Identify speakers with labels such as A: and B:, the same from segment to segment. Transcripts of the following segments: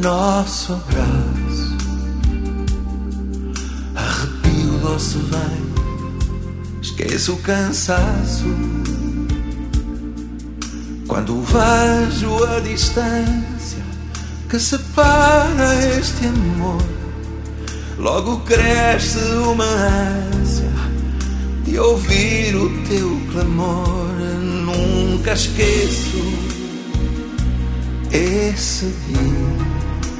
A: nosso abraço, arrepio doce vem, esqueço o cansaço. Quando vejo a distância que separa este amor, logo cresce uma ânsia de ouvir o teu clamor. Nunca esqueço esse dia.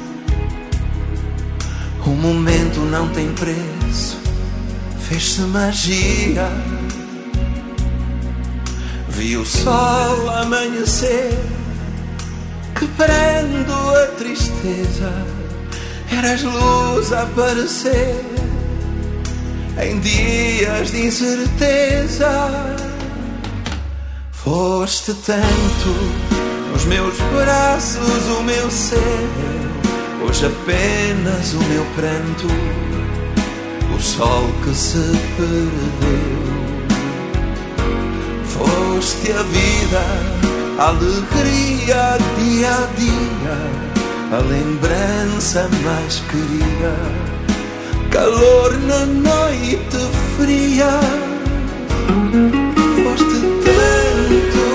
A: O momento não tem preço, fez-se magia. Vi o sol amanhecer, quebrando a tristeza. Eras luz a aparecer em dias de incerteza. Foste tanto nos meus braços, o meu ser, hoje apenas o meu pranto, o sol que se perdeu. Foste a vida, a alegria dia a dia, a lembrança mais querida, calor na noite fria. Foste tanto.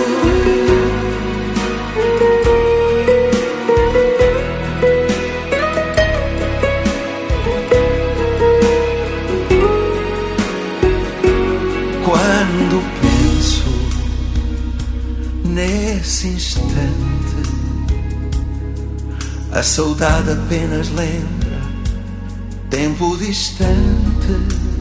A: Quando penso nesse instante, a saudade apenas lembra tempo distante.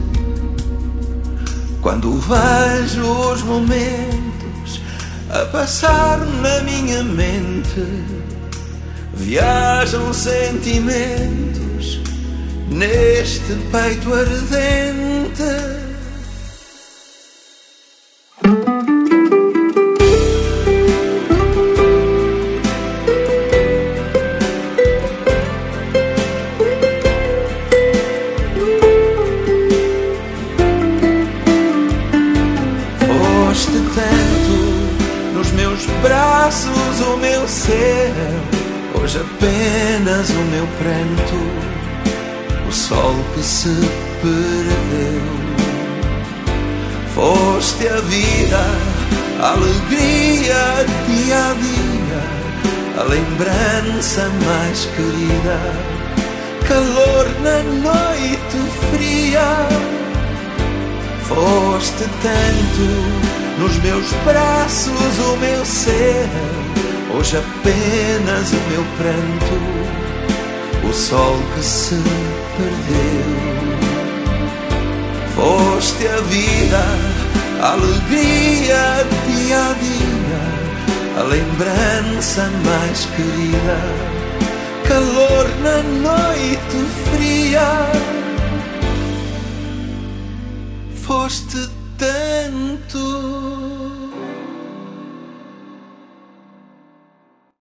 A: Quando vejo os momentos a passar na minha mente, viajam sentimentos neste peito ardente. Foste tanto nos meus braços, o meu ser, hoje apenas o meu pranto, o sol que se perdeu. Foste a vida, a alegria dia a dia, a lembrança mais querida, calor na noite fria. Foste tanto nos meus braços, o meu ser, hoje apenas o meu pranto, o sol que se perdeu. Foste a vida, a alegria dia a dia, a lembrança mais querida, calor na noite fria. Foste